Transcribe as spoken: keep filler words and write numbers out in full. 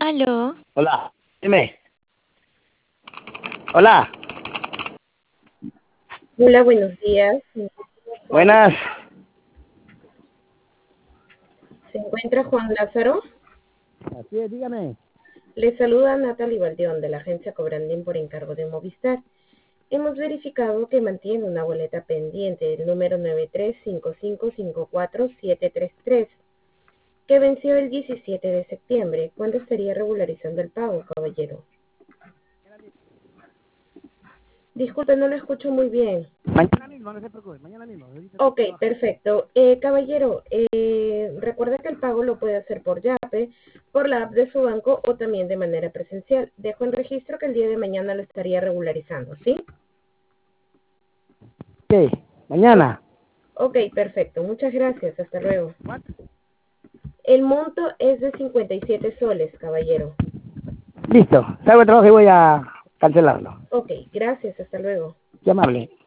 Aló. Hola, dime. Hola, Hola, buenos días. buenas. ¿Se encuentra Juan Lázaro? Así es, dígame. Le saluda Natalie Baldeón de la agencia Cobrandín por encargo de Movistar. Hemos verificado que mantiene una boleta pendiente, el número nueve tres cinco cinco cinco cuatro siete tres tres, que venció el diecisiete de septiembre. ¿Cuándo estaría regularizando el pago, caballero? Disculpe, no lo escucho muy bien. Mañana mismo, no se preocupe, mañana mismo. Ahorita estoy Ok, trabajando. perfecto. Eh, caballero, eh, recuerda que el pago lo puede hacer por Yape, por la app de su banco o también de manera presencial. Dejo en registro que el día de mañana lo estaría regularizando, ¿sí? ¿Qué? Mañana. Ok, perfecto. Muchas gracias. Hasta luego. ¿Cuánto? El monto es de cincuenta y siete soles, caballero. Listo, salgo de trabajo y voy a cancelarlo. Ok, gracias. Hasta luego. Qué amable.